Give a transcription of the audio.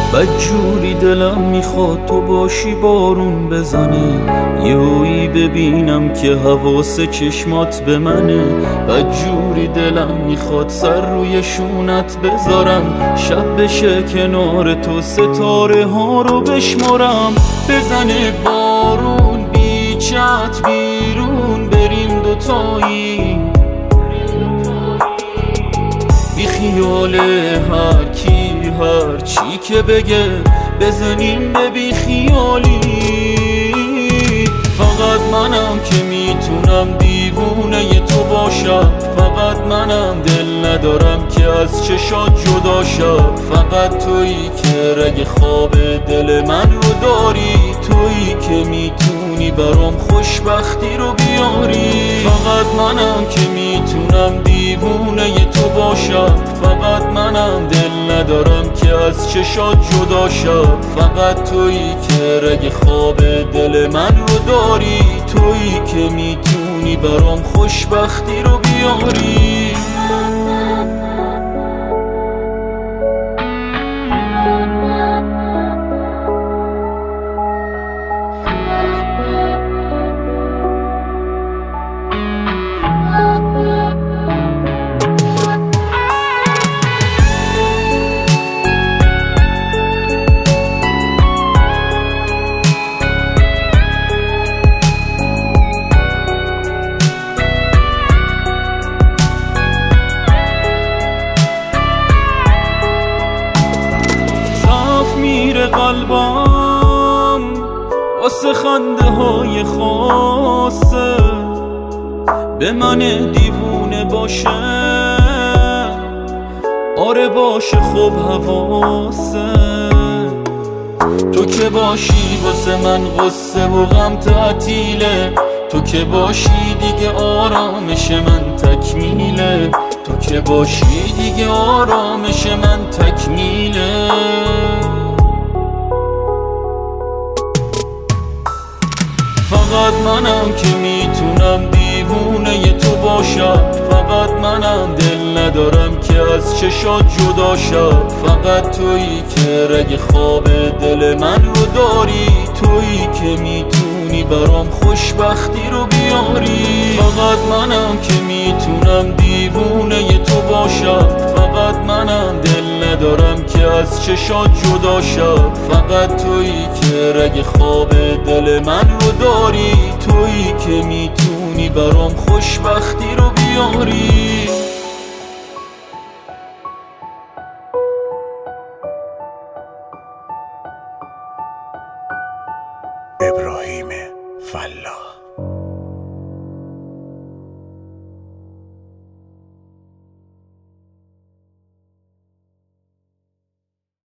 بدجوری دلم میخواد تو باشی بارون بزنه، یهویی ببینم که حواس چشمات به منه. بدجوری دلم میخواد سر روی شونت بذارم، شب بشه کنار تو ستاره ها رو بشمارم. بزنه بارون بیچت بیرون بریم دوتایی، بی خیال هر کی هر چی که بگه بزنیم به بی خیالی. فقط منم که میتونم دیوونه تو باشم، فقط منم دل ندارم که از چشات جدا شم. فقط تویی که رگ خواب دل من رو داری، تویی که میتونی برام خوشبختی رو بیاری. فقط منم که میتونم دیوونه تو باشم، فقط منم دل ندارم که از چشات جدا شم. فقط تویی که رگ خواب دل من رو داری، تویی که میتونی برام خوشبختی رو بیاری. میره قلبم واسه خنده های خاصه، به من دیوونه باشه آره باشه خب حواسه. تو که باشی واسه من غصه و غم تعطیله، تو که باشی دیگه آرامش من تکمیله، تو که باشی دیگه آرامش من تکمیله. فقط منم که میتونم دیوونه تو باشم، فقط منم دل ندارم که از چشات جدا شم. فقط تویی که رگ خواب دل من رو داری، تویی که میتونی برام خوشبختی رو بیاری. فقط منم که میتونم دیوونه تو باشم، فقط منم دل ندارم که از چشات جدا شم. فقط تویی که رگ خواب دل من رو داری، تویی که میتونی برام خوشبختی رو بیاری. ابراهیم فلاح.